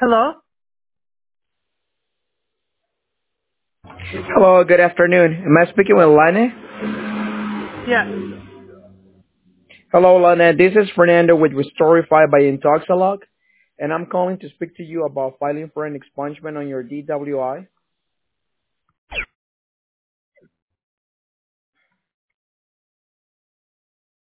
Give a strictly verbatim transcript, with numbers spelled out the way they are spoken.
Hello? Hello, good afternoon. Am I speaking with Lane? Yes. Hello, Lane. This is Fernando with Restorify by Intoxalog, and I'm calling to speak to you about filing for an expungement on your D W I.